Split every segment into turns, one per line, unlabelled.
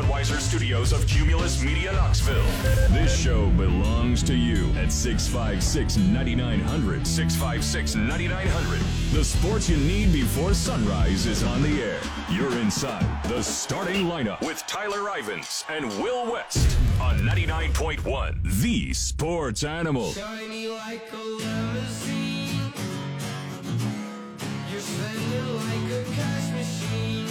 Budweiser studios of Cumulus Media Knoxville. This show belongs to you at 656-9900. 656-9900. The sports you need before sunrise is on the air. You're inside the starting lineup with Tyler Ivins and Will West on 99.1, The Sports Animal.
Shiny like a limousine. You're spending like a cash machine.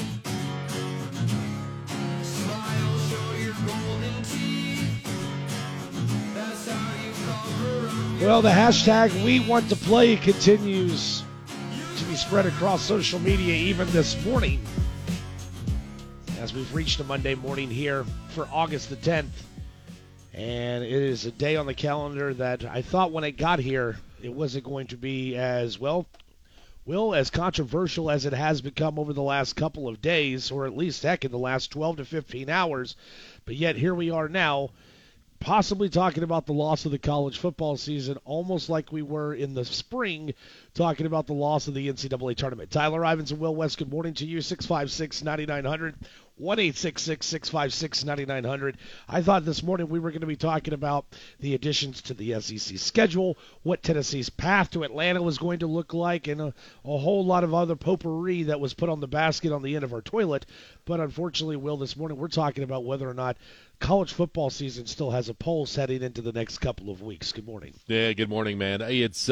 Smile, show your golden teeth. That's how you cover up.
Well, the hashtag We Want to Play continues to be spread across social media even this morning as we've reached a Monday morning here for August the 10th. And it is a day on the calendar that I thought when it got here, it wasn't going to be as, as controversial as it has become over the last couple of days, or at least, heck, in the last 12 to 15 hours. But yet, here we are now, possibly talking about the loss of the college football season, almost like we were in the spring talking about the loss of the NCAA tournament. Tyler Ivins and Will West, good morning to you, 656-9900. 1-866-656-9900. I thought this morning we were going to be talking about the additions to the SEC schedule, what Tennessee's path to Atlanta was going to look like, and a whole lot of other potpourri that was put on the basket on the end of our toilet. But unfortunately, Will, this morning we're talking about whether or not college football season still has a pulse heading into the next couple of weeks. Good morning.
Yeah, good morning, man. It's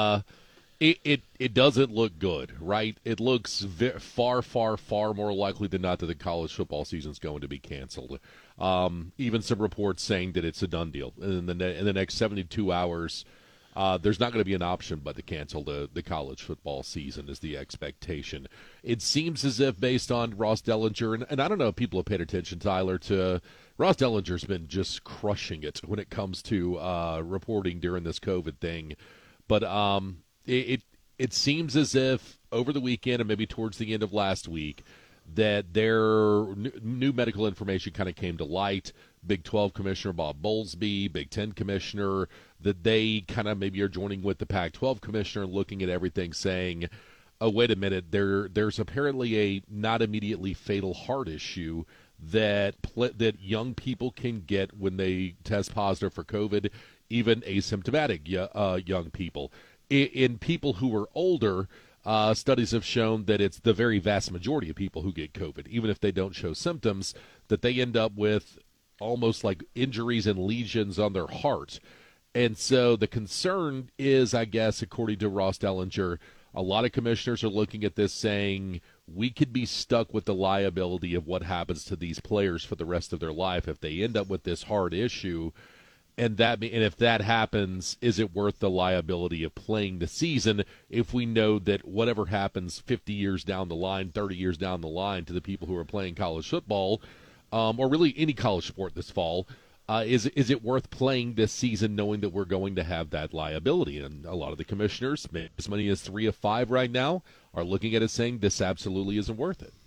It doesn't look good, right? It looks far more likely than not that the college football season's going to be canceled. Even some reports saying that it's a done deal. In the next 72 hours, there's not going to be an option but to cancel the college football season is the expectation. It seems as if based on Ross Dellinger, and I don't know if people have paid attention, Tyler, to Ross Dellinger's been just crushing it when it comes to reporting during this COVID thing. But it seems as if over the weekend and maybe towards the end of last week that their new medical information kind of came to light. Big 12 Commissioner Bob Bowlesby, Big 10 Commissioner, that they kind of maybe are joining with the Pac-12 Commissioner and looking at everything saying, oh, wait a minute, there's apparently a not immediately fatal heart issue that young people can get when they test positive for COVID, even asymptomatic young people. In people who are older, studies have shown that it's the very vast majority of people who get COVID, even if they don't show symptoms, that they end up with almost like injuries and lesions on their heart. And so the concern is, I guess, according to Ross Dellinger, a lot of commissioners are looking at this saying we could be stuck with the liability of what happens to these players for the rest of their life if they end up with this heart issue. And if that happens, is it worth the liability of playing the season if we know that whatever happens 50 years down the line, 30 years down the line to the people who are playing college football, or really any college sport this fall, is it worth playing this season knowing that we're going to have that liability? And a lot of the commissioners, as many as 3 of 5 right now, are looking at it saying this absolutely isn't worth it.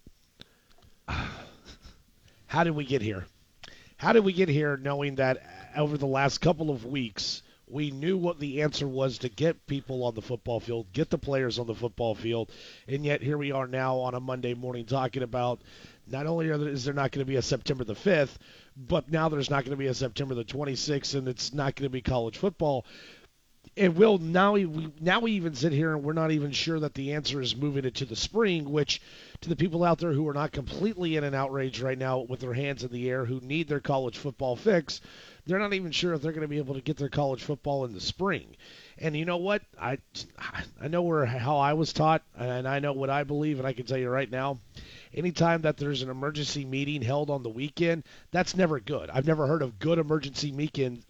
How did we get here? How did we get here knowing that over the last couple of weeks, we knew what the answer was to get people on the football field, get the players on the football field, and yet here we are now on a Monday morning talking about not only is there not going to be a September the 5th, but now there's not going to be a September the 26th, and it's not going to be college football. And now we even sit here and we're not even sure that the answer is moving it to the spring, which to the people out there who are not completely in an outrage right now with their hands in the air, who need their college football fix, they're not even sure if they're going to be able to get their college football in the spring. And you know what? I know how I was taught, and I know what I believe, and I can tell you right now, anytime that there's an emergency meeting held on the weekend, that's never good. I've never heard of good emergency meetings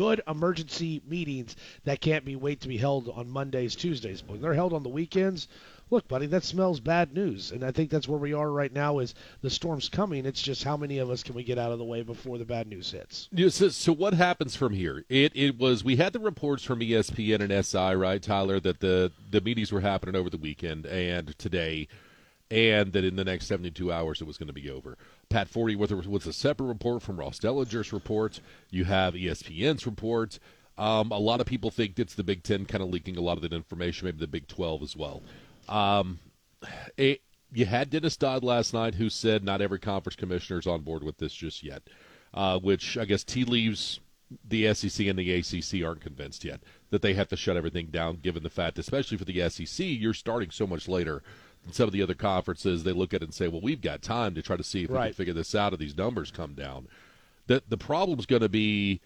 that can't wait to be held on Mondays, Tuesdays. But when they're held on the weekends, look, buddy, that smells bad news. And I think that's where we are right now is the storm's coming. It's just how many of us can we get out of the way before the bad news hits?
Yeah, so what happens from here? We had the reports from ESPN and SI, right, Tyler, that the meetings were happening over the weekend and today, and that in the next 72 hours it was going to be over. Pat Forty with a separate report from Ross Dellinger's report. You have ESPN's report. A lot of people think it's the Big Ten kind of leaking a lot of that information, maybe the Big 12 as well. you had Dennis Dodd last night, who said not every conference commissioner is on board with this just yet, which I guess tea leaves. The SEC and the ACC aren't convinced yet that they have to shut everything down, given the fact, especially for the SEC, you're starting so much later than some of the other conferences. They look at it and say, well, we've got time to try to see if we can figure this out, if these numbers come down. The problem's going to be,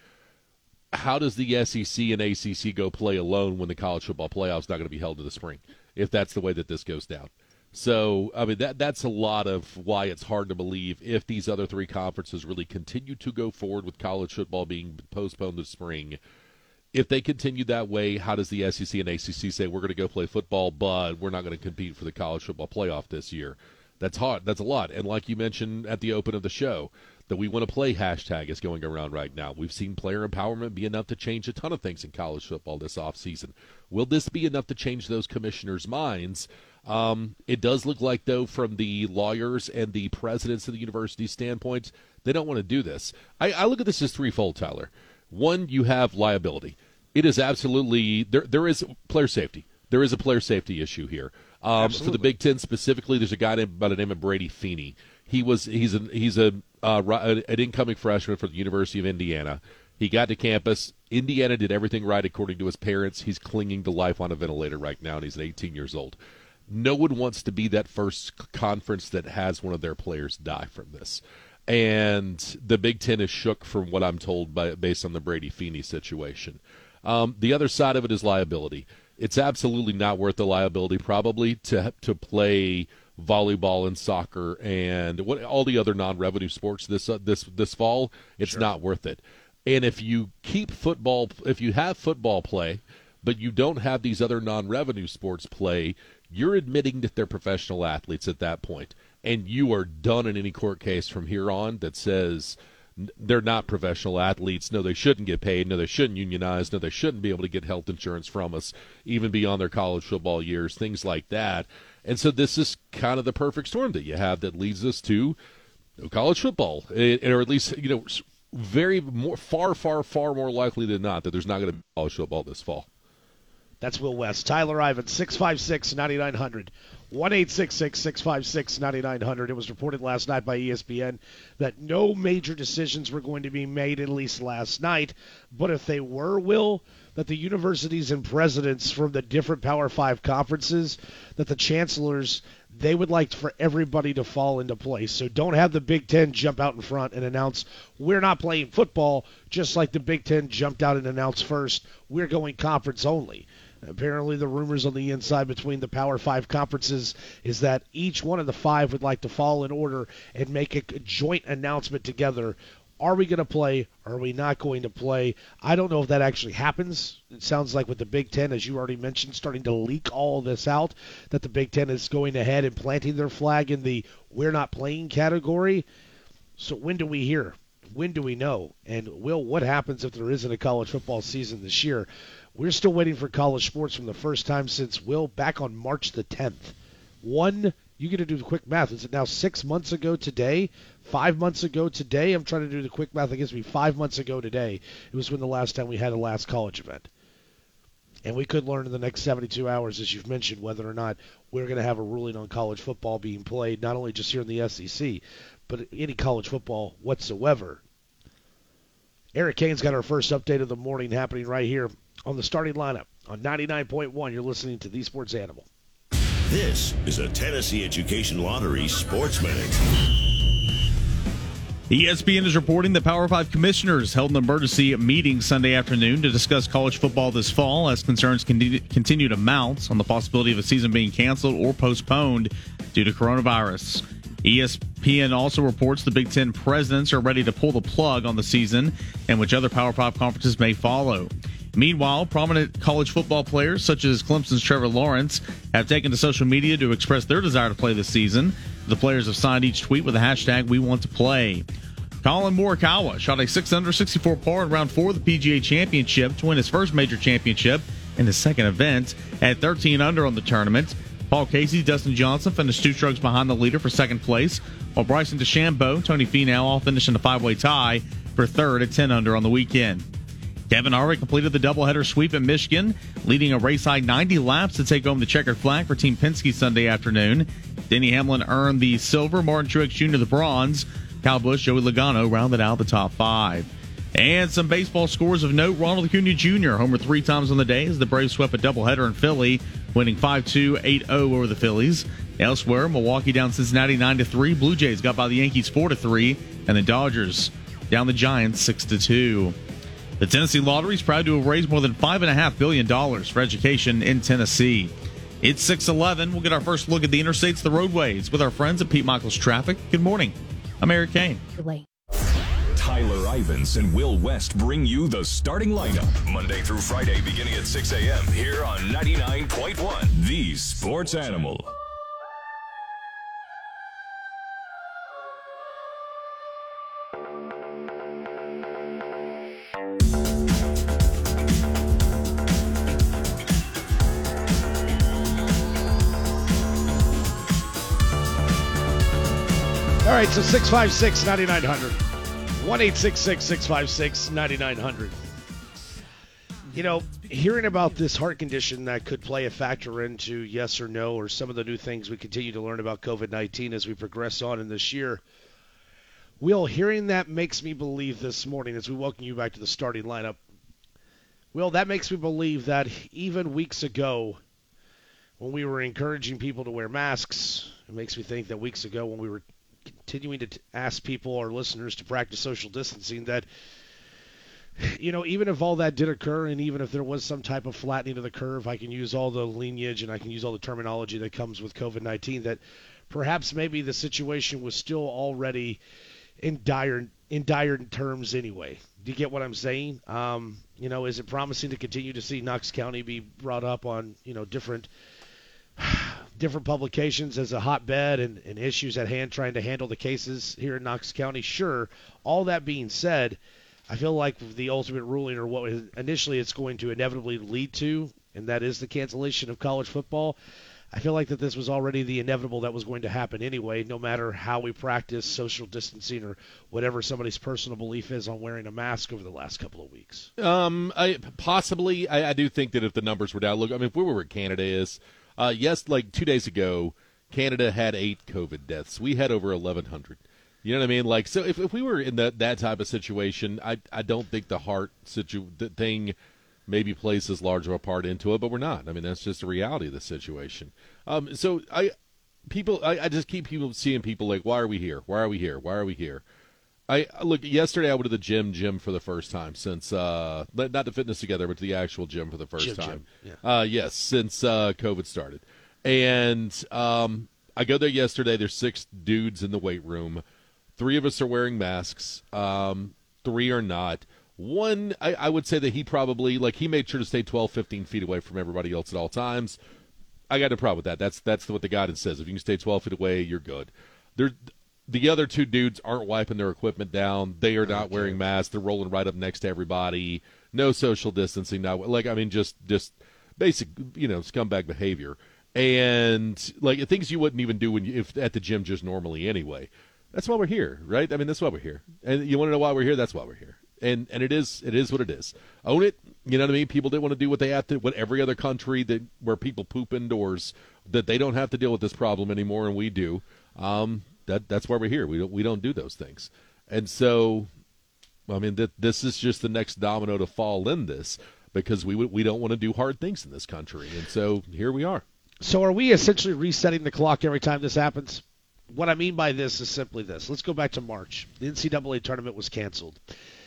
how does the SEC and ACC go play alone when the college football playoff is not going to be held in the spring, if that's the way that this goes down? So, I mean, that's a lot of why it's hard to believe if these other three conferences really continue to go forward with college football being postponed to spring. If they continue that way, how does the SEC and ACC say, we're going to go play football, but we're not going to compete for the college football playoff this year? That's hard. That's a lot. And like you mentioned at the open of the show, that we want to play hashtag is going around right now. We've seen player empowerment be enough to change a ton of things in college football this offseason. Will this be enough to change those commissioners' minds? It does look like, though, from the lawyers and the presidents of the university standpoint, they don't want to do this. I look at this as threefold, Tyler. One, you have liability. It is absolutely there is player safety. There is a player safety issue here. For the Big Ten specifically, there's a guy by the name of Brady Feeney. He's an incoming freshman for the University of Indiana. He got to campus. Indiana did everything right according to his parents. He's clinging to life on a ventilator right now, and he's 18 years old. No one wants to be that first conference that has one of their players die from this. And the Big Ten is shook from what I'm told based on the Brady Feeney situation. The other side of it is liability. It's absolutely not worth the liability probably to play volleyball and soccer and all the other non-revenue sports this fall. It's not worth it. And if you keep football, if you have football play, but you don't have these other non-revenue sports play, you're admitting that they're professional athletes at that point, and you are done in any court case from here on that says they're not professional athletes. No, they shouldn't get paid. No, they shouldn't unionize. No, they shouldn't be able to get health insurance from us, even beyond their college football years, things like that. And so this is kind of the perfect storm that you have that leads us to college football, or at least, far more likely than not that there's not going to be college football this fall.
That's Will West. Tyler Ivins, 656-9900. 1-866-656-9900. It was reported last night by ESPN that no major decisions were going to be made, at least last night. But if they were, Will, that the universities and presidents from the different Power 5 conferences, that the chancellors, they would like for everybody to fall into place. So don't have the Big Ten jump out in front and announce, we're not playing football, just like the Big Ten jumped out and announced first, we're going conference only. Apparently the rumors on the inside between the Power 5 conferences is that each one of the five would like to fall in order and make a joint announcement together. Are we going to play? Are we not going to play? I don't know if that actually happens. It sounds like with the Big Ten, as you already mentioned, starting to leak all of this out, that the Big Ten is going ahead and planting their flag in the we're not playing category. So when do we hear? When do we know? And, Will, what happens if there isn't a college football season this year? We're still waiting for college sports from the first time since, Will, back on March the 10th. You get to do the quick math. Is it now 6 months ago today? 5 months ago today? I'm trying to do the quick math. It gives me 5 months ago today. It was when the last time we had a last college event. And we could learn in the next 72 hours, as you've mentioned, whether or not we're going to have a ruling on college football being played, not only just here in the SEC, but any college football whatsoever. Eric Kane's got our first update of the morning happening right here on the starting lineup on 99.1. You're listening to The Sports Animal.
This is a Tennessee Education Lottery Sports Minute.
ESPN is reporting that Power 5 commissioners held an emergency meeting Sunday afternoon to discuss college football this fall as concerns continue to mount on the possibility of a season being canceled or postponed due to coronavirus. ESPN also reports the Big Ten presidents are ready to pull the plug on the season and which other Power 5 conferences may follow. Meanwhile, prominent college football players such as Clemson's Trevor Lawrence have taken to social media to express their desire to play this season. The players have signed each tweet with the hashtag #WeWantToPlay. Colin Morikawa shot a 6-under 64 par in round 4 of the PGA Championship to win his first major championship in his second event at 13 under on the tournament. Paul Casey, Dustin Johnson finished 2 strokes behind the leader for second place, while Bryson DeChambeau, Tony Finau all finished in a 5-way tie for third at 10 under on the weekend. Kevin Harvick completed the doubleheader sweep at Michigan, leading a race-high 90 laps to take home the checkered flag for Team Penske Sunday afternoon. Denny Hamlin earned the silver, Martin Truex Jr. the bronze. Kyle Busch, Joey Logano rounded out the top 5. And some baseball scores of note. Ronald Acuna Jr. homered 3 times on the day as the Braves swept a doubleheader in Philly, winning 5-2, 8-0 over the Phillies. Elsewhere, Milwaukee down Cincinnati 9-3. Blue Jays got by the Yankees 4-3, and the Dodgers down the Giants 6-2. The Tennessee Lottery is proud to have raised more than $5.5 billion for education in Tennessee. It's 6:11. We'll get our first look at the interstates, the roadways, with our friends at Pete Michaels Traffic. Good morning. I'm Eric Kane.
Tyler Ivins and Will West bring you the starting lineup Monday through Friday beginning at 6 a.m. here on 99.1 The Sports Animal.
All right, so 656-9900. 1-866-656-9900. You know, hearing about this heart condition that could play a factor into yes or no, or some of the new things we continue to learn about COVID-19 as we progress on in this year. Will, hearing that makes me believe this morning as we welcome you back to the starting lineup. Will, that makes me believe that even weeks ago when we were encouraging people to wear masks, it makes me think that weeks ago when we were continuing to ask people, our listeners, to practice social distancing, that, you know, even if all that did occur and even if there was some type of flattening of the curve, I can use all the lineage and I can use all the terminology that comes with COVID-19, that perhaps maybe the situation was still already in dire terms anyway. Do you get what I'm saying? You know, is it promising to continue to see Knox County be brought up on, you know, different publications as a hotbed and issues at hand trying to handle the cases here in Knox County? Sure. All that being said, I feel like the ultimate ruling, or what initially it's going to inevitably lead to, and that is the cancellation of college football, I feel like that this was already the inevitable that was going to happen anyway, no matter how we practice social distancing or whatever somebody's personal belief is on wearing a mask over the last couple of weeks.
I do think that if the numbers were down, look, I mean, if we were where Canada is, yes, like 2 days ago, Canada had 8 COVID deaths. We had over 1,100. You know what I mean? Like, so if we were in that type of situation, I don't think the heart thing maybe plays as large of a part into it, but we're not. I mean, that's just the reality of the situation. So I just keep seeing people like, why are we here? Why are we here? Why are we here? Look, yesterday I went to the gym for the first time since not the fitness together, but to the actual gym for the first time. Yeah. Yes, since COVID started. And I go there yesterday. There's 6 dudes in the weight room. 3 of us are wearing masks. 3 are not. One, I would say that he probably, like, he made sure to stay 12, 15 feet away from everybody else at all times. I got no problem with that. That's what the guidance says. If you can stay 12 feet away, you're good. The other 2 dudes aren't wiping their equipment down. They are not wearing masks. They're rolling right up next to everybody. No social distancing. Just basic, scumbag behavior. And, like, things you wouldn't even do if at the gym just normally anyway. That's why we're here, right? I mean, that's why we're here. And you want to know why we're here? That's why we're here. And it is what it is. Own it. You know what I mean? People didn't want to do what they have to, what every other country where people poop indoors, that they don't have to deal with this problem anymore, and we do. That's why we're here. We don't do those things. And so, I mean, this is just the next domino to fall in this, because we don't want to do hard things in this country. And so here we are.
So are we essentially resetting the clock every time this happens? What I mean by this is simply this. Let's go back to March. The NCAA tournament was canceled.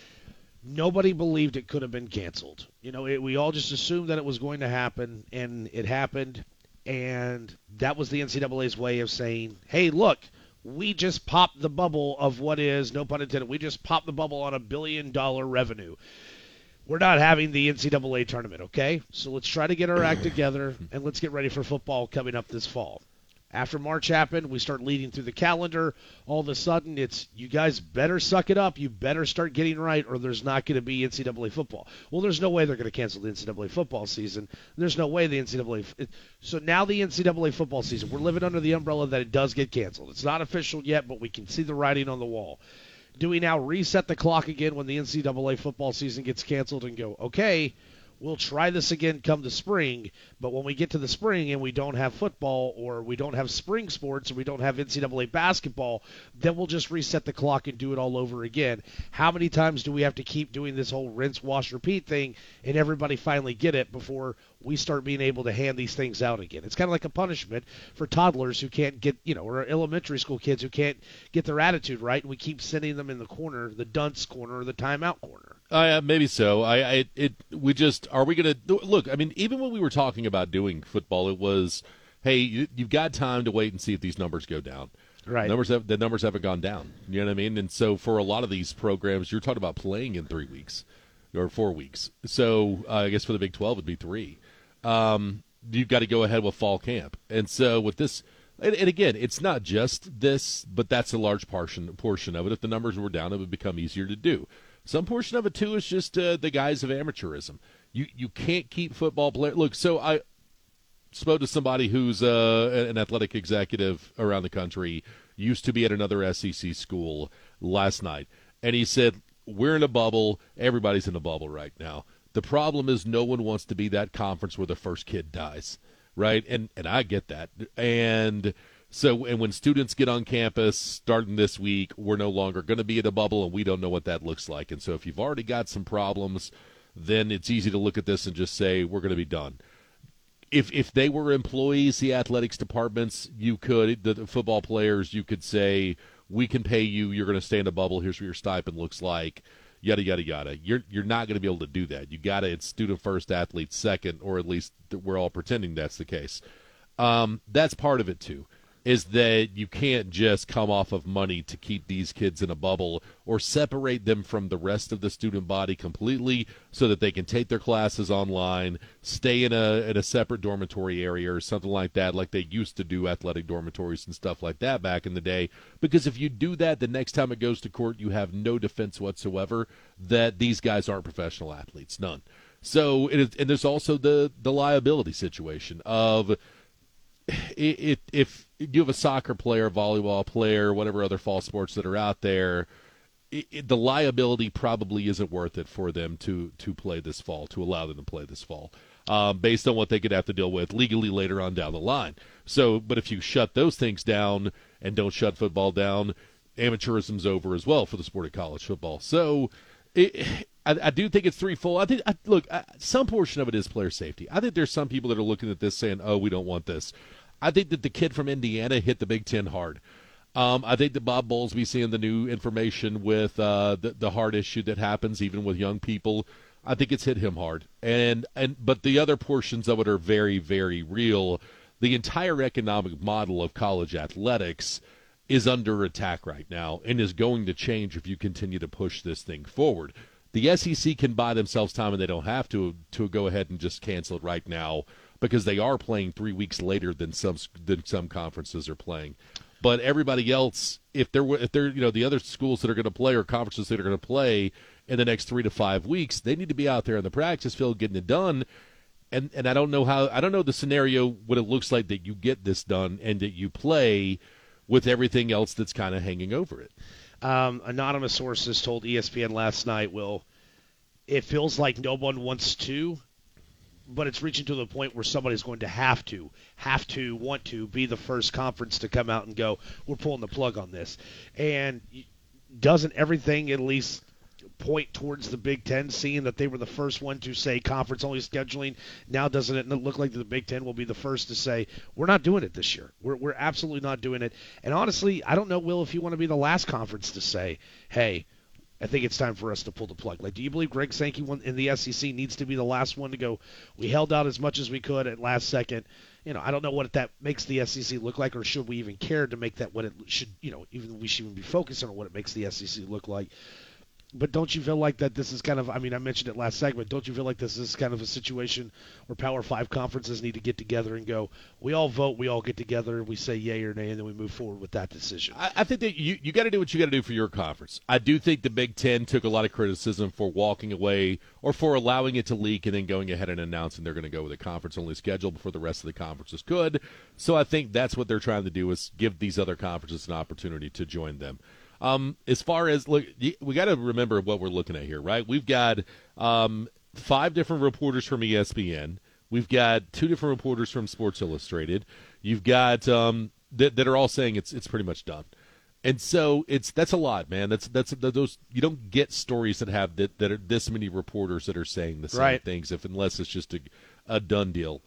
Nobody believed it could have been canceled. We all just assumed that it was going to happen, and it happened, and that was the NCAA's way of saying, hey, look, we just popped the bubble of what is, no pun intended, we just popped the bubble on $1 billion revenue. We're not having the NCAA tournament, okay? So let's try to get our act together, and let's get ready for football coming up this fall. After March happened, we start leading through the calendar. All of a sudden, it's, you guys better suck it up. You better start getting right, or there's not going to be NCAA football. Well, there's no way they're going to cancel the NCAA football season. There's no way the NCAA – so now the NCAA football season, we're living under the umbrella that it does get canceled. It's not official yet, but we can see the writing on the wall. Do we now reset the clock again when the NCAA football season gets canceled and go, okay, we'll try this again come the spring, but when we get to the spring and we don't have football or we don't have spring sports or we don't have NCAA basketball, then we'll just reset the clock and do it all over again. How many times do we have to keep doing this whole rinse, wash, repeat thing and everybody finally get it before we start being able to hand these things out again? It's kind of like a punishment for toddlers who can't get, or elementary school kids who can't get their attitude right, and we keep sending them in the corner, the dunce corner or the timeout corner.
Maybe so. Are we going to look? I mean, even when we were talking about doing football, it was, hey, you've got time to wait and see if these numbers go down.
Right.
The numbers haven't gone down. You know what I mean? And so for a lot of these programs, you're talking about playing in 3 weeks or 4 weeks. So I guess for the Big 12 it'd be 3. You've got to go ahead with fall camp. And so with this, and again, it's not just this, but that's a large portion of it. If the numbers were down, it would become easier to do. Some portion of it, too, is just the guise of amateurism. You can't keep football players. Look, so I spoke to somebody who's an athletic executive around the country, used to be at another SEC school last night, and he said, we're in a bubble. Everybody's in a bubble right now. The problem is no one wants to be that conference where the first kid dies, right? And I get that. And when students get on campus starting this week, we're no longer going to be in a bubble, and we don't know what that looks like. And so if you've already got some problems, then it's easy to look at this and just say we're going to be done. If they were employees, the athletics departments, the football players, you could say, we can pay you, you're going to stay in a bubble, here's what your stipend looks like, yada, yada, yada. You're not going to be able to do that. You got to, it's student first, athlete second, or at least we're all pretending that's the case. That's part of it, too, is that you can't just come off of money to keep these kids in a bubble or separate them from the rest of the student body completely so that they can take their classes online, stay in a separate dormitory area or something like that, like they used to do athletic dormitories and stuff like that back in the day. Because if you do that, the next time it goes to court, you have no defense whatsoever that these guys aren't professional athletes, none. So, and there's also the liability situation of if you have a soccer player, volleyball player, whatever other fall sports that are out there, the liability probably isn't worth it for them to play this fall, to allow them to play this fall, based on what they could have to deal with legally later on down the line. So, but if you shut those things down and don't shut football down, amateurism's over as well for the sport of college football. So, I do think it's threefold. Some portion of it is player safety. I think there's some people that are looking at this saying, oh, we don't want this. I think that the kid from Indiana hit the Big Ten hard. I think that Bob Bowlesby, seeing the new information with the heart issue that happens even with young people, I think it's hit him hard. But the other portions of it are very, very real. The entire economic model of college athletics is under attack right now and is going to change if you continue to push this thing forward. The SEC can buy themselves time, and they don't have to go ahead and just cancel it right now because they are playing 3 weeks later than some conferences are playing. But everybody else, if they're the other schools that are going to play or conferences that are going to play in the next 3 to 5 weeks, they need to be out there in the practice field getting it done. And I don't know the scenario what it looks like that you get this done and that you play with everything else that's kind of hanging over it.
Anonymous sources told ESPN last night, it feels like no one wants to, but it's reaching to the point where somebody's going to have to want to be the first conference to come out and go, we're pulling the plug on this. And doesn't everything at least point towards the Big Ten, seeing that they were the first one to say conference-only scheduling? Now doesn't it look like the Big Ten will be the first to say, we're not doing it this year. We're absolutely not doing it. And honestly, I don't know, Will, if you want to be the last conference to say, hey, I think it's time for us to pull the plug. Like, do you believe Greg Sankey in the SEC needs to be the last one to go, we held out as much as we could at last second? I don't know what that makes the SEC look like, or should we even care to make that what it should, even we should even be focusing on what it makes the SEC look like. But don't you feel like that this is kind of, I mentioned it last segment, don't you feel like this is kind of a situation where Power 5 conferences need to get together and go, we all vote, we all get together, and we say yay or nay, and then we move forward with that decision?
I think that you got to do what you got to do for your conference. I do think the Big Ten took a lot of criticism for walking away or for allowing it to leak and then going ahead and announcing they're going to go with a conference-only schedule before the rest of the conferences could. So I think that's what they're trying to do, is give these other conferences an opportunity to join them. As far as look, we got to remember what we're looking at here, right? We've got 5 different reporters from ESPN. We've got 2 different reporters from Sports Illustrated. You've got that are all saying it's pretty much done. And so that's a lot, man. That's those you don't get stories that have that are this many reporters that are saying the same things unless it's just a done deal.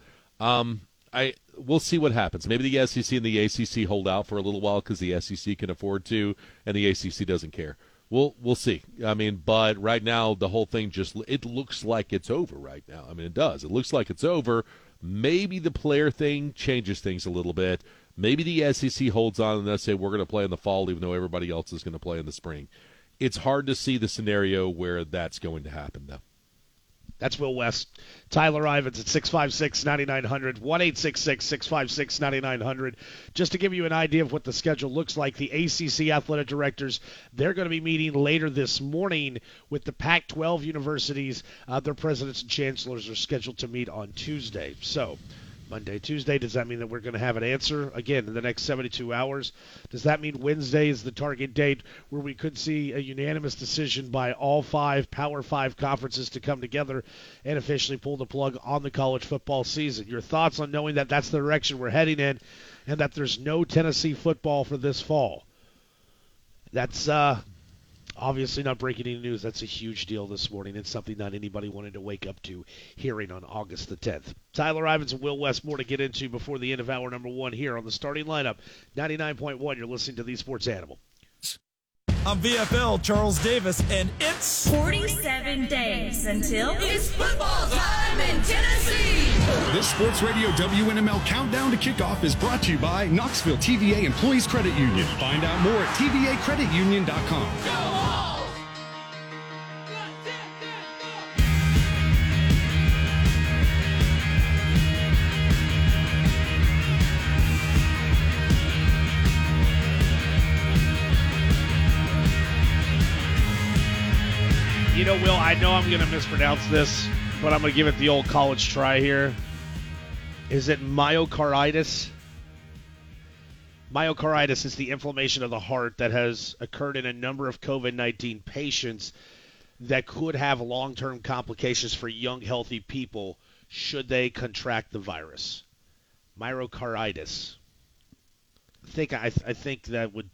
We'll see what happens. Maybe the SEC and the ACC hold out for a little while because the SEC can afford to, and the ACC doesn't care. We'll see. I mean, but right now the whole thing it looks like it's over right now. I mean, it does. It looks like it's over. Maybe the player thing changes things a little bit. Maybe the SEC holds on and they say we're going to play in the fall even though everybody else is going to play in the spring. It's hard to see the scenario where that's going to happen, though.
That's Will West. Tyler Ivins at 656-9900, 1-866-656-9900. Just to give you an idea of what the schedule looks like, the ACC athletic directors, they're going to be meeting later this morning with the Pac-12 universities. Their presidents and chancellors are scheduled to meet on Tuesday. So Monday, Tuesday, does that mean that we're going to have an answer, again, in the next 72 hours? Does that mean Wednesday is the target date where we could see a unanimous decision by all 5 Power 5 conferences to come together and officially pull the plug on the college football season? Your thoughts on knowing that that's the direction we're heading in and that there's no Tennessee football for this fall? That's obviously not breaking any news. That's a huge deal this morning. It's something not anybody wanted to wake up to hearing on August the 10th. Tyler Ivins and Will West, more to get into before the end of hour number 1 here on the starting lineup. 99.1, you're listening to the Sports Animal.
I'm VFL Charles Davis, and it's
47 days until
It's football time in Tennessee!
This Sports Radio WNML Countdown to Kickoff is brought to you by Knoxville TVA Employees Credit Union. Find out more at tvacreditunion.com.
Go Hawks!
You know, Will, I know I'm going to mispronounce this, but I'm going to give it the old college try here. Is it myocarditis? Myocarditis is the inflammation of the heart that has occurred in a number of COVID-19 patients that could have long-term complications for young, healthy people should they contract the virus. Myocarditis. I think that would...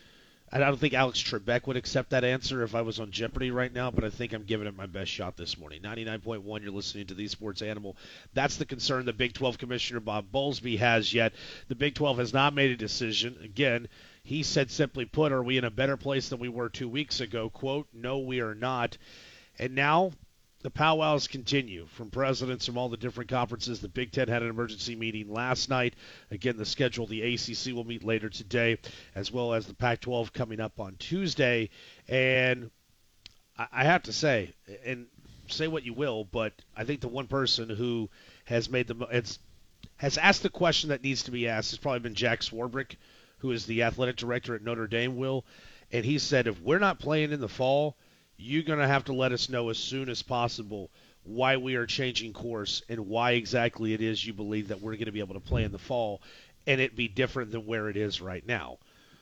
I don't think Alex Trebek would accept that answer if I was on Jeopardy right now, but I think I'm giving it my best shot this morning. 99.1, you're listening to the Sports Animal. That's the concern the Big 12 Commissioner Bob Bowlesby has yet. The Big 12 has not made a decision. Again, he said, simply put, are we in a better place than we were 2 weeks ago? Quote, no, we are not. And now the powwows continue from presidents from all the different conferences. The Big Ten had an emergency meeting last night. Again, the schedule, the ACC will meet later today, as well as the Pac-12 coming up on Tuesday. And I have to say, and say what you will, but I think the one person who has has asked the question that needs to be asked has probably been Jack Swarbrick, who is the athletic director at Notre Dame, Will. And he said, if we're not playing in the fall, you're going to have to let us know as soon as possible why we are changing course and why exactly it is you believe that we're going to be able to play in the fall and it be different than where it is right now.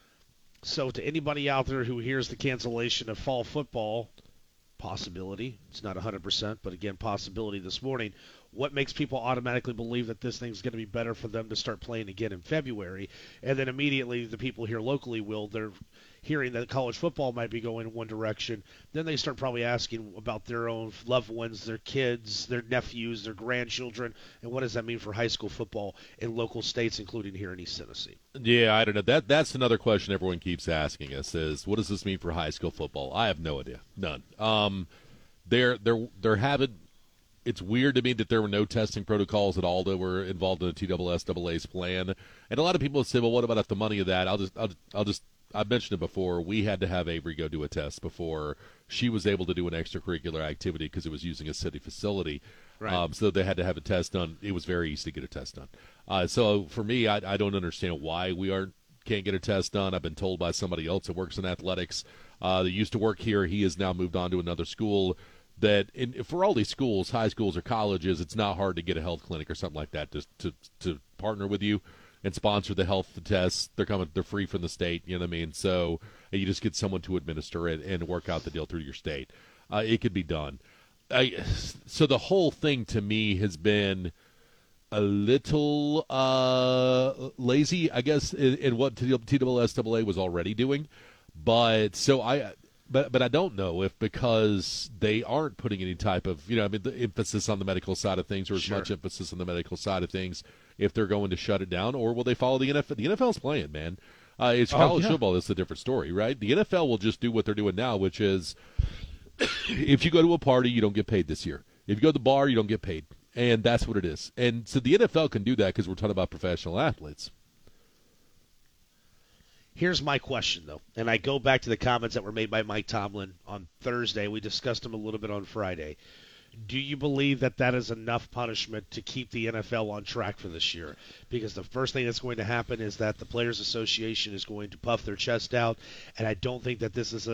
So to anybody out there who hears the cancellation of fall football, possibility, it's not 100%, but again, possibility this morning, what makes people automatically believe that this thing's going to be better for them to start playing again in February? And then immediately the people here locally they're hearing that college football might be going in one direction. Then they start probably asking about their own loved ones, their kids, their nephews, their grandchildren, and what does that mean for high school football in local states, including here in East Tennessee?
Yeah, I don't know. That's another question everyone keeps asking us is, what does this mean for high school football? I have no idea. None. There haven't. It's weird to me that there were no testing protocols at all that were involved in the TSSAA's plan. And a lot of people say, well, what about the money of that? I've mentioned it before. We had to have Avery go do a test before she was able to do an extracurricular activity because it was using a city facility.
Right.
So they had to have a test done. It was very easy to get a test done. So for me, I don't understand why we can't get a test done. I've been told by somebody else that works in athletics that used to work here. He has now moved on to another school. That for all these schools, high schools or colleges, it's not hard to get a health clinic or something like that to partner with you. and sponsor the health tests. They're free from the state. You know what I mean? So you just get someone to administer it and work out the deal through your state. It could be done. So the whole thing to me has been a little lazy, I guess, in what TSSAA was already doing. But I don't know if because they aren't putting any type of, the emphasis on the medical side of things or as much emphasis on the medical side of things, if they're going to shut it down, or will they follow the NFL? The NFL's playing, man. It's college football. That's a different story, right? The NFL will just do what they're doing now, which is if you go to a party, you don't get paid this year. If you go to the bar, you don't get paid. And that's what it is. And so the NFL can do that because we're talking about professional athletes.
Here's my question, though, and I go back to the comments that were made by Mike Tomlin on Thursday. We discussed them a little bit on Friday. Do you believe that that is enough punishment to keep the NFL on track for this year? Because the first thing that's going to happen is that the Players Association is going to puff their chest out, and I don't think that this is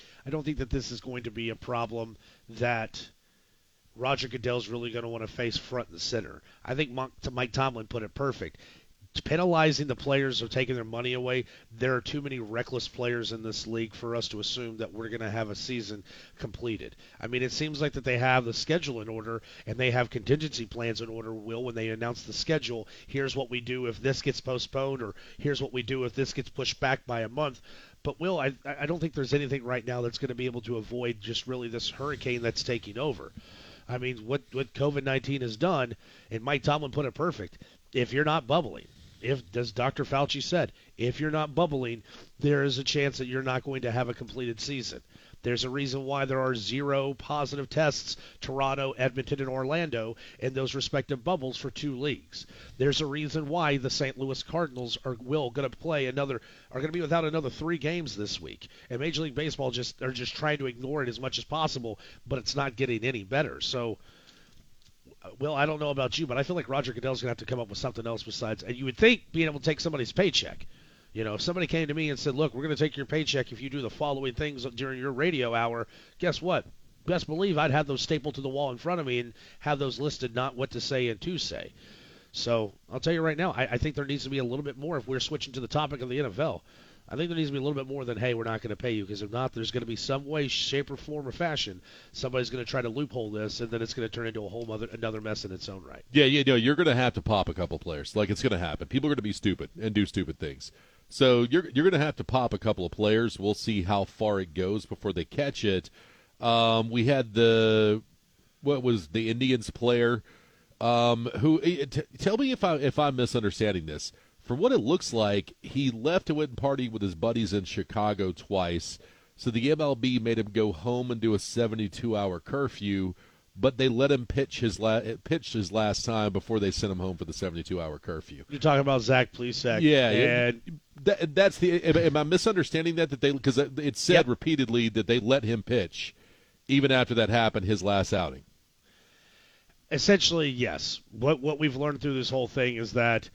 going to be a problem that Roger Goodell's really going to want to face front and center. I think Mike Tomlin put it perfect. Penalizing the players or taking their money away, there are too many reckless players in this league for us to assume that we're going to have a season completed. I mean, it seems like that they have the schedule in order and they have contingency plans in order, Will, when they announce the schedule. Here's what we do if this gets postponed, or here's what we do if this gets pushed back by a month. But, Will, I don't think there's anything right now that's going to be able to avoid just really this hurricane that's taking over. I mean, what COVID-19 has done, and Mike Tomlin put it perfect, if you're not bubbling, as Dr. Fauci said, if you're not bubbling, there is a chance that you're not going to have a completed season. There's a reason why there are 0 positive tests, Toronto, Edmonton, and Orlando, in those respective bubbles for 2 leagues. There's a reason why the St. Louis Cardinals are going to be without another 3 games this week. And Major League Baseball are just trying to ignore it as much as possible, but it's not getting any better. So, Will, I don't know about you, but I feel like Roger Goodell's going to have to come up with something else besides, and you would think, being able to take somebody's paycheck. If somebody came to me and said, look, we're going to take your paycheck if you do the following things during your radio hour, guess what? Best believe I'd have those stapled to the wall in front of me and have those listed, not what to say and to say. So I'll tell you right now, I think there needs to be a little bit more if we're switching to the topic of the NFL. I think there needs to be a little bit more than, hey, we're not going to pay you, because if not, there's going to be some way, shape, or form, or fashion somebody's going to try to loophole this, and then it's going to turn into another mess in its own right.
Yeah, you're going to have to pop a couple players. Like, it's going to happen. People are going to be stupid and do stupid things. So you're going to have to pop a couple of players. We'll see how far it goes before they catch it. We had the Indians player who tell me if I'm misunderstanding this. From what it looks like, he left and went and partied with his buddies in Chicago twice. So the MLB made him go home and do a 72-hour curfew, but they let him pitch his last time before they sent him home for the 72-hour curfew.
You're talking about Zach Plesac.
Yeah,
and
that's the. Am I misunderstanding that they, because it said repeatedly that they let him pitch even after that happened, his last outing?
Essentially, yes. What we've learned through this whole thing is that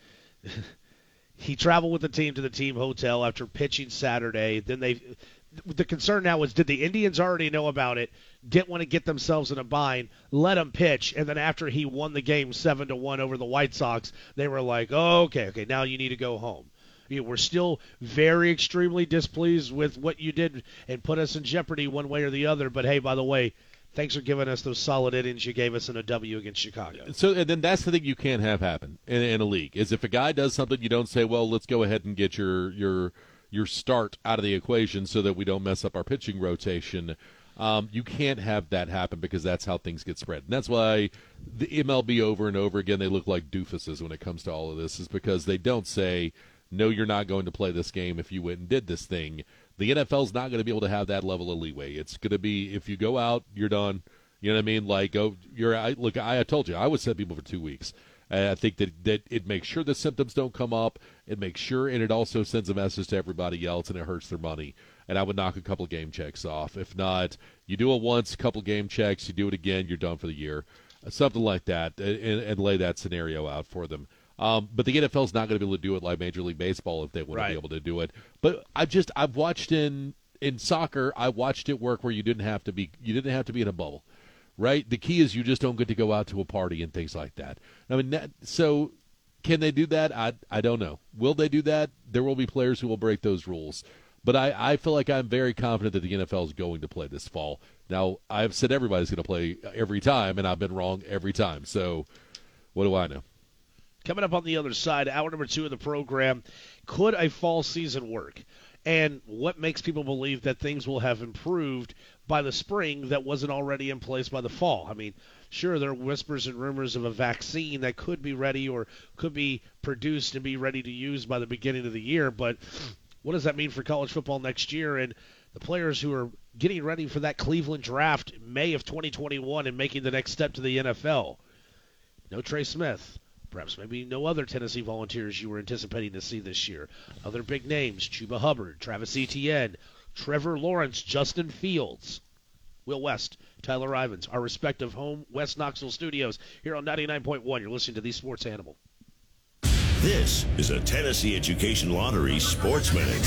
he traveled with the team to the team hotel after pitching Saturday. Then the concern now is, did the Indians already know about it, didn't want to get themselves in a bind, let him pitch, and then after he won the game 7-1 over the White Sox, they were like, oh, okay, now you need to go home. We're still very extremely displeased with what you did and put us in jeopardy one way or the other, but hey, by the way, thanks for giving us those solid innings you gave us in a W against Chicago.
So, and then that's the thing you can't have happen in a league, is if a guy does something, you don't say, well, let's go ahead and get your start out of the equation so that we don't mess up our pitching rotation. You can't have that happen, because that's how things get spread. And that's why the MLB over and over again, they look like doofuses when it comes to all of this, is because they don't say, no, you're not going to play this game if you went and did this thing. The NFL's not going to be able to have that level of leeway. It's going to be, if you go out, you're done. You know what I mean? Like, I told you, I would set people for 2 weeks. I think that it makes sure the symptoms don't come up. It makes sure, and it also sends a message to everybody else, and it hurts their money. And I would knock a couple game checks off. If not, you do it once, a couple game checks, you do it again, you're done for the year. Something like that, and lay that scenario out for them. But the NFL's not going to be able to do it like Major League Baseball if they want to be able to do it. But I've watched in soccer, I watched it work where you didn't have to be in a bubble, right? The key is you just don't get to go out to a party and things like that. I mean, so Can they do that? I don't know. Will they do that? There will be players who will break those rules. But I feel like I'm very confident that the NFL is going to play this fall. Now, I've said everybody's going to play every time, and I've been wrong every time. So what do I know?
Coming up on the other side, hour number 2 of the program, could a fall season work? And what makes people believe that things will have improved by the spring that wasn't already in place by the fall? I mean, sure, there are whispers and rumors of a vaccine that could be ready or could be produced and be ready to use by the beginning of the year, but what does that mean for college football next year and the players who are getting ready for that Cleveland draft in May of 2021 and making the next step to the NFL? No Trey Smith. Perhaps maybe no other Tennessee Volunteers you were anticipating to see this year. Other big names, Chuba Hubbard, Travis Etienne, Trevor Lawrence, Justin Fields, Will West, Tyler Ivins, our respective home West Knoxville studios here on 99.1. You're listening to The Sports Animal.
This is a Tennessee Education Lottery Sports Minute.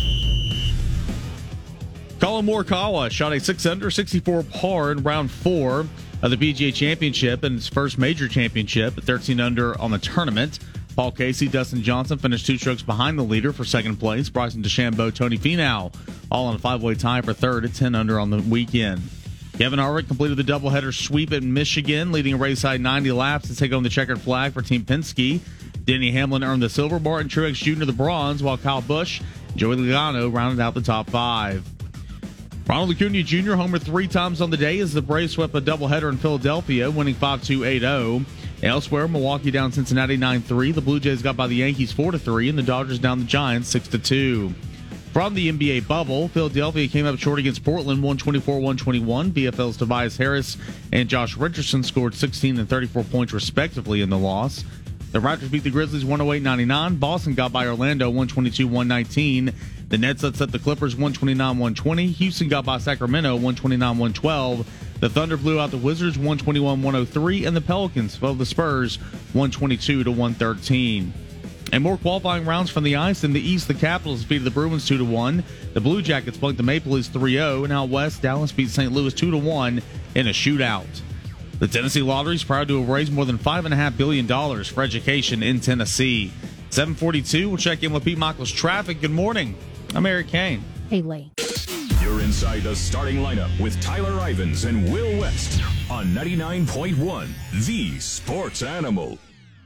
Colin Morikawa shot a 6-under 64 par in round 4 of the PGA Championship and his first major championship at 13 under on the tournament. Paul Casey, Dustin Johnson finished 2 strokes behind the leader for second place. Bryson DeChambeau, Tony Finau, all on a 5-way tie for third at 10 under on the weekend. Kevin Harvick completed the doubleheader sweep at Michigan, leading a race high 90 laps to take home the checkered flag for Team Penske. Denny Hamlin earned the silver, Martin Truex Jr. the bronze, while Kyle Busch and Joey Logano rounded out the top 5. Ronald Acuna Jr. homered 3 times on the day as the Braves swept a doubleheader in Philadelphia, winning 5-2, 8-0. Elsewhere, Milwaukee down Cincinnati 9-3. The Blue Jays got by the Yankees 4-3, and the Dodgers down the Giants 6-2. From the NBA bubble, Philadelphia came up short against Portland 124-121. BFL's Tobias Harris and Josh Richardson scored 16 and 34 points respectively in the loss. The Raptors beat the Grizzlies 108-99. Boston got by Orlando 122-119. The Nets upset the Clippers 129-120. Houston got by Sacramento 129-112. The Thunder blew out the Wizards 121-103. And the Pelicans fell the Spurs 122-113. And more qualifying rounds from the ice. In the East, the Capitals defeated the Bruins 2-1. The Blue Jackets plunked the Maple Leafs 3-0. And out West, Dallas beat St. Louis 2-1 in a shootout. The Tennessee Lottery is proud to have raised more than $5.5 billion for education in Tennessee. 7:42, we'll check in with Pete Michaels traffic. Good morning. I'm Eric Kane.
Hey, Lee.
You're inside the starting lineup with Tyler Ivins and Will West on 99.1, The Sports Animal.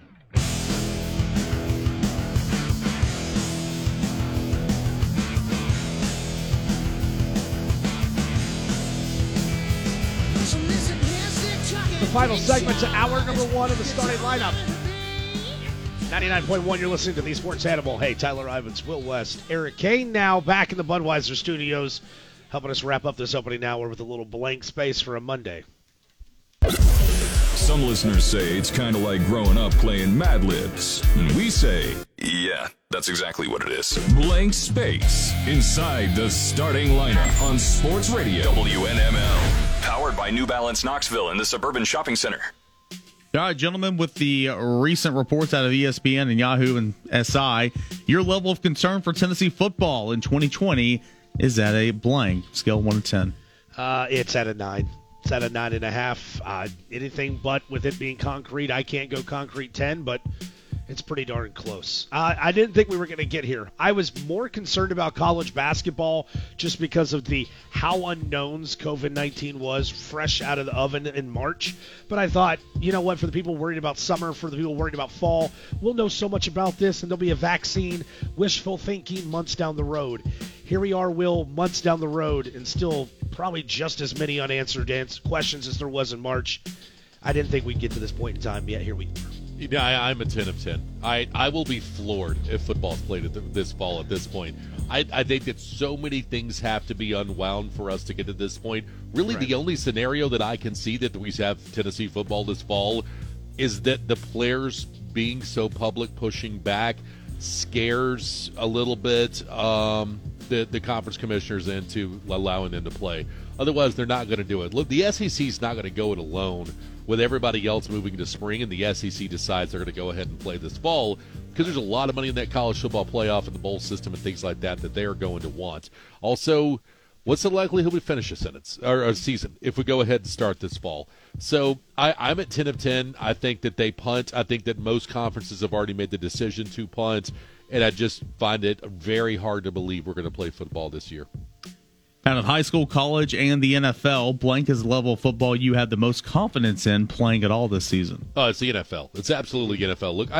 The final segment to hour number 1 of the starting lineup. 99.1, you're listening to The Sports Animal. Hey, Tyler Ivins, Will West, Eric Kane now back in the Budweiser studios, helping us wrap up this opening hour with a little blank space for a Monday.
Some listeners say it's kind of like growing up playing Mad Libs. And we say, yeah, that's exactly what it is. Blank space inside the starting lineup on Sports Radio WNML. Powered by New Balance Knoxville in the Suburban Shopping Center.
All right, gentlemen, with the recent reports out of ESPN and Yahoo and SI, your level of concern for Tennessee football in 2020 is at a blank, scale 1 to 10.
It's at a 9. It's at a 9.5. Anything but with it being concrete. I can't go concrete 10, but it's pretty darn close. I didn't think we were going to get here. I was more concerned about college basketball just because of the how unknowns COVID-19 was fresh out of the oven in March. But I thought, you know what, for the people worried about summer, for the people worried about fall, we'll know so much about this, and there'll be a vaccine, wishful thinking months down the road. Here we are, Will, months down the road, and still probably just as many unanswered questions as there was in March. I didn't think we'd get to this point in time, yet here we are.
Yeah, I'm a 10 of 10. I will be floored if football's played this fall at this point. I think that so many things have to be unwound for us to get to this point. Really, right. The only scenario that I can see that we have Tennessee football this fall is that the players being so public, pushing back, scares a little bit the conference commissioners into allowing them to play. Otherwise, they're not going to do it. Look, the SEC's not going to go it alone with everybody else moving to spring, and the SEC decides they're going to go ahead and play this fall because there's a lot of money in that college football playoff and the bowl system and things like that they are going to want. Also, What's the likelihood we finish a sentence or a season if we go ahead and start this fall? So I'm at 10 of 10. I think that they punt. I think that most conferences have already made the decision to punt, and I just find it very hard to believe we're going to play football this year.
Out of high school, college, and the NFL, blank is the level of football you have the most confidence in playing at all this season.
Oh, it's the NFL. It's absolutely the NFL. Look,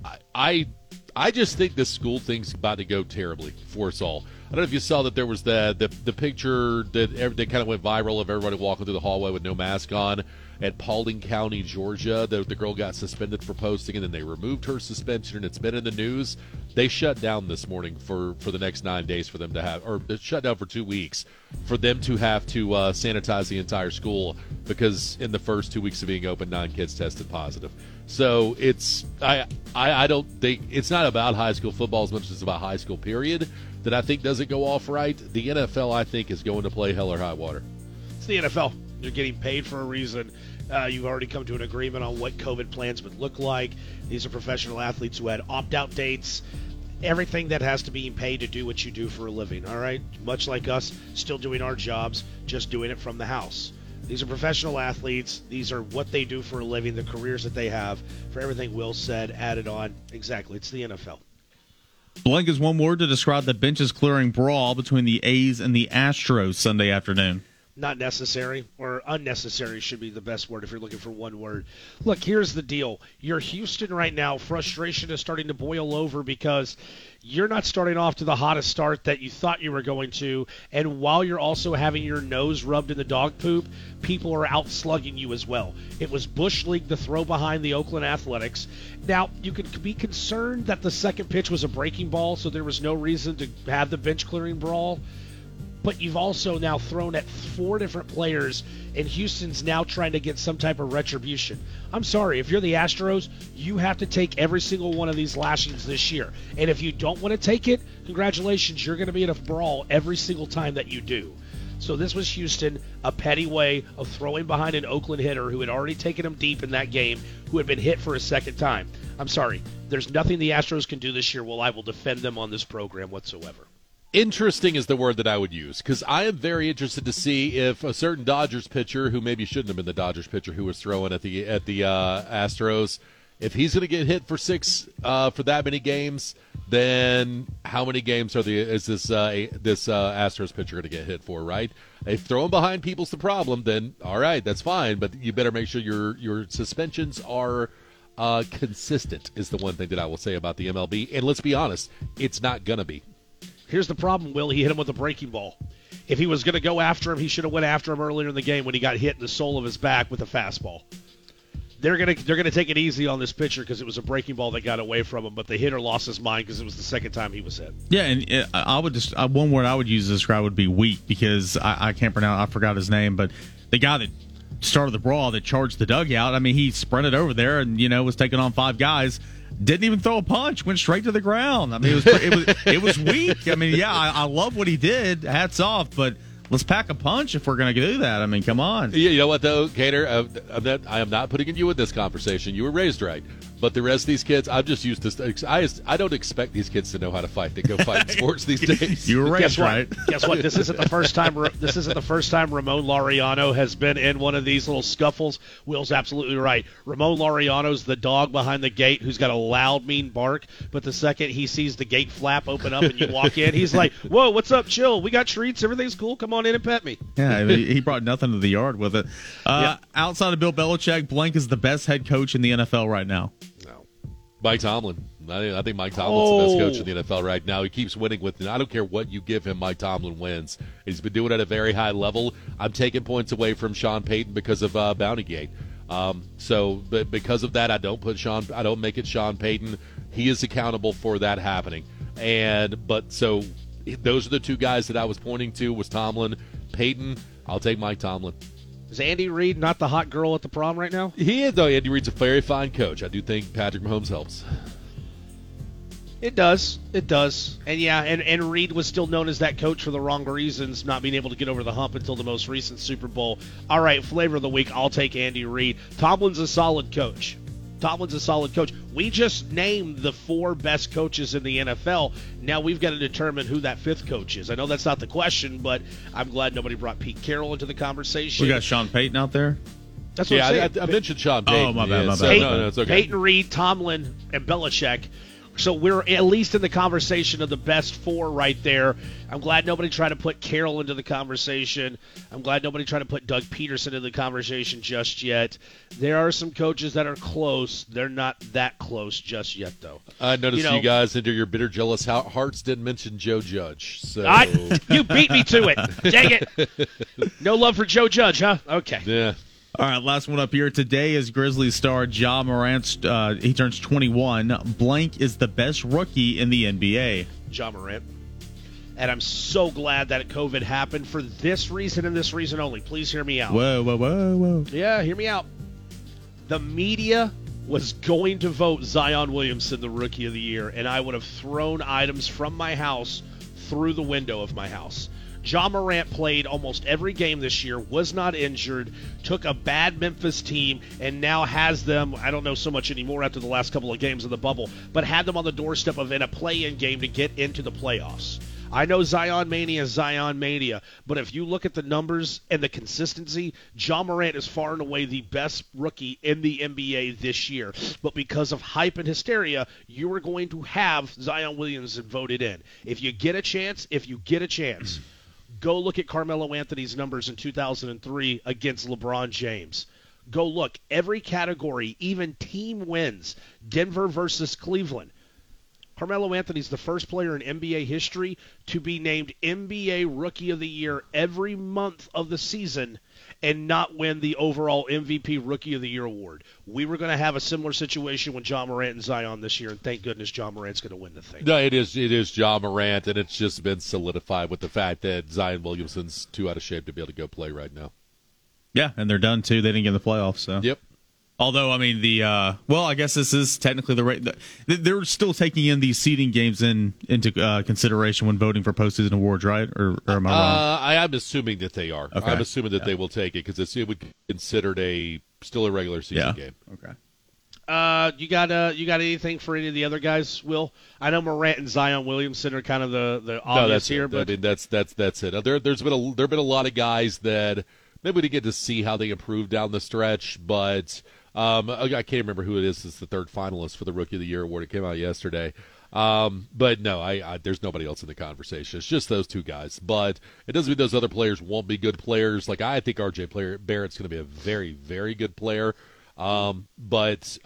I just think this school thing's about to go terribly for us all. I don't know if you saw that there was the picture that kind of went viral of everybody walking through the hallway with no mask on at Paulding County, Georgia. The girl got suspended for posting, and then they removed her suspension, and it's been in the news. They shut down this morning for the next 9 days for them to have, or they shut down for 2 weeks for them to have to sanitize the entire school because in the first 2 weeks of being open, 9 kids tested positive. So it's I don't think it's not about high school football as much as it's about high school period that I think doesn't go off right. The NFL, I think, is going to play hell or high water.
It's the NFL. You're getting paid for a reason. You've already come to an agreement on what COVID plans would look like. These are professional athletes who had opt-out dates. Everything that has to be paid to do what you do for a living, all right? Much like us, still doing our jobs, just doing it from the house. These are professional athletes. These are what they do for a living, the careers that they have. For everything Will said, added on. Exactly. It's the NFL.
Blank is one word to describe the benches clearing brawl between the A's and the Astros Sunday afternoon.
Not necessary, or unnecessary should be the best word if you're looking for one word. Look, here's the deal. You're Houston right now. Frustration is starting to boil over because you're not starting off to the hottest start that you thought you were going to, and while you're also having your nose rubbed in the dog poop, people are out-slugging you as well. It was Bush League the throw behind the Oakland Athletics. Now, you could be concerned that the second pitch was a breaking ball, so there was no reason to have the bench-clearing brawl. But you've also now thrown at 4 different players, and Houston's now trying to get some type of retribution. I'm sorry, if you're the Astros, you have to take every single one of these lashings this year. And if you don't want to take it, congratulations, you're going to be in a brawl every single time that you do. So this was Houston, a petty way of throwing behind an Oakland hitter who had already taken him deep in that game, who had been hit for a second time. I'm sorry, there's nothing the Astros can do this year. Well, I will defend them on this program whatsoever.
Interesting is the word that I would use, because I am very interested to see if a certain Dodgers pitcher, who maybe shouldn't have been the Dodgers pitcher who was throwing at the Astros, if he's going to get hit for 6 for that many games, then how many games is this Astros pitcher going to get hit for? Right? If throwing behind people's the problem, then all right, that's fine, but you better make sure your suspensions are consistent. Is the one thing that I will say about the MLB, and let's be honest, it's not going to be.
Here's the problem, Will. He hit him with a breaking ball. If he was going to go after him, he should have went after him earlier in the game when he got hit in the sole of his back with a fastball. They're going to take it easy on this pitcher because it was a breaking ball that got away from him, but the hitter lost his mind because it was the second time he was hit.
Yeah, and I would just one word I would use to describe would be weak, because I can't pronounce. I forgot his name, but the guy that started the brawl, that charged the dugout. I mean, he sprinted over there and was taking on 5 guys. Didn't even throw a punch. Went straight to the ground. I mean, it was weak. I mean, yeah, I love what he did. Hats off, but let's pack a punch if we're going to do that. I mean, come on.
You know what, though, Gator? I am not putting you in this conversation. You were raised right. But the rest of these kids, I've just used this. I don't expect these kids to know how to fight. They go fight in sports these days.
You were raised right.
Guess what? This isn't the first time. This isn't the first time Ramon Laureano has been in one of these little scuffles. Will's absolutely right. Ramon Laureano's the dog behind the gate who's got a loud, mean bark. But the second he sees the gate flap open up and you walk in, he's like, "Whoa, what's up? Chill. We got treats. Everything's cool. Come on in and pet me."
Yeah, he brought nothing to the yard with it. Outside of Bill Belichick, blank is the best head coach in the NFL right now.
Mike Tomlin. I think Mike Tomlin's the best coach in the NFL right now. He keeps winning with. I don't care what you give him, Mike Tomlin wins. He's been doing it at a very high level. I'm taking points away from Sean Payton because of Bountygate. But because of that, I don't make it Sean Payton. He is accountable for that happening. So those are the 2 guys that I was pointing to, was Tomlin, Payton. I'll take Mike Tomlin.
Is Andy Reid not the hot girl at the prom right now?
He is, though. Andy Reid's a very fine coach. I do think Patrick Mahomes helps.
It does. And yeah, and Reid was still known as that coach for the wrong reasons, not being able to get over the hump until the most recent Super Bowl. All right, flavor of the week, I'll take Andy Reid. Tomlin's a solid coach. Tomlin's a solid coach. We just named the 4 best coaches in the NFL. Now we've got to determine who that 5th coach is. I know that's not the question, but I'm glad nobody brought Pete Carroll into the conversation.
We got Sean Payton out there.
That's what I'm saying.
I mentioned Sean Payton.
Oh, my bad.
No, it's okay.
Peyton Reed, Tomlin, and Belichick. So we're at least in the conversation of the best 4 right there. I'm glad nobody tried to put Carroll into the conversation. I'm glad nobody tried to put Doug Peterson into the conversation just yet. There are some coaches that are close. They're not that close just yet, though.
I noticed you guys, into your bitter, jealous hearts, didn't mention Joe Judge. So
you beat me to it. Dang it. No love for Joe Judge, huh? Okay.
Yeah.
All right, last one up here. Today is Grizzlies star Ja Morant. He turns 21. Blank is the best rookie in the NBA.
Ja Morant. And I'm so glad that COVID happened for this reason and this reason only. Please hear me out.
Whoa.
Yeah, hear me out. The media was going to vote Zion Williamson the Rookie of the Year, and I would have thrown items from my house through the window of my house. Ja Morant played almost every game this year, was not injured, took a bad Memphis team, and now has them, I don't know so much anymore after the last couple of games of the bubble, but had them on the doorstep of in a play-in game to get into the playoffs. I know Zion Mania, but if you look at the numbers and the consistency, Ja Morant is far and away the best rookie in the NBA this year. But because of hype and hysteria, you are going to have Zion Williamson voted in. If you get a chance, go look at Carmelo Anthony's numbers in 2003 against LeBron James. Go look. Every category, even team wins. Denver versus Cleveland. Carmelo Anthony's the first player in NBA history to be named NBA Rookie of the Year every month of the season and not win the overall MVP Rookie of the Year award. We were going to have a similar situation with Ja Morant and Zion this year, and thank goodness Ja Morant's going to win the thing.
No, it is Ja Morant, and it's just been solidified with the fact that Zion Williamson's too out of shape to be able to go play right now.
Yeah, and they're done, too. They didn't get in the playoffs. So.
Yep.
Although, I mean, I guess this is technically the right. They're still taking in these seeding games into consideration when voting for postseason awards, right? Or am I wrong?
I'm assuming that they are.
Okay.
I'm assuming that they will take it because it would be considered still a regular season game.
Okay.
You got anything for any of the other guys, Will? I know Morant and Zion Williamson are kind of the obvious here, but
I mean that's it. There's been a lot of guys that maybe we didn't get to see how they improved down the stretch, but. I can't remember who it is. It's the 3rd finalist for the Rookie of the Year award. It came out yesterday. But no, there's nobody else in the conversation. It's just those 2 guys. But it doesn't mean those other players won't be good players. Like I think R.J. Barrett's going to be a very, very good player. But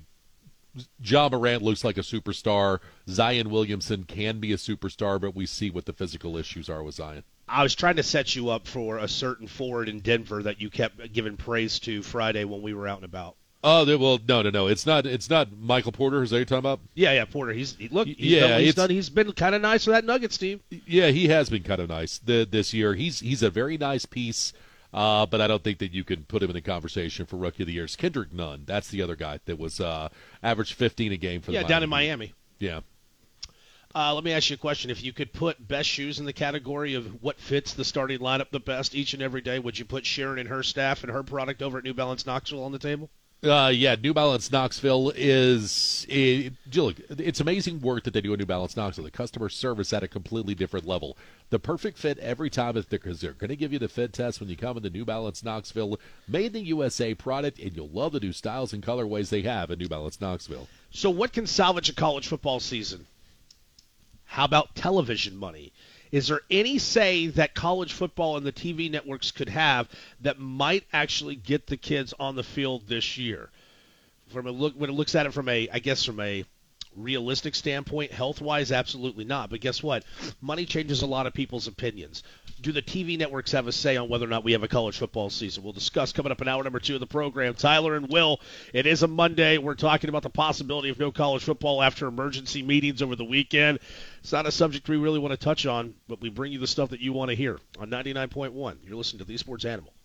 Ja Morant looks like a superstar. Zion Williamson can be a superstar, but we see what the physical issues are with Zion.
I was trying to set you up for a certain forward in Denver that you kept giving praise to Friday when we were out and about.
Oh, well, no. It's not Michael Porter. Is that what you're talking about?
Yeah, Porter. He's been kind of nice for that Nuggets team.
Yeah, he has been kind of nice this year. He's a very nice piece, but I don't think that you can put him in the conversation for Rookie of the Year. It's Kendrick Nunn. That's the other guy that was averaged 15 a game for the Miami.
Down in Miami.
Yeah.
Let me ask you a question. If you could put best shoes in the category of what fits the starting lineup the best each and every day, would you put Sharon and her staff and her product over at New Balance Knoxville on the table?
Yeah, New Balance Knoxville look, it's amazing work that they do at New Balance Knoxville. The customer service at a completely different level. The perfect fit every time because they're going to give you the fit test when you come into New Balance Knoxville. Made in the USA product, and you'll love the new styles and colorways they have at New Balance Knoxville.
So what can salvage a college football season? How about television money? Is there any say that college football and the TV networks could have that might actually get the kids on the field this year? When it looks at it from a realistic standpoint, health-wise, absolutely not. But guess what? Money changes a lot of people's opinions. Do the TV networks have a say on whether or not we have a college football season? We'll discuss coming up in hour number 2 of the program. Tyler and Will, it is a Monday. We're talking about the possibility of no college football after emergency meetings over the weekend. It's not a subject we really want to touch on, but we bring you the stuff that you want to hear on 99.1. You're listening to The Sports Animal.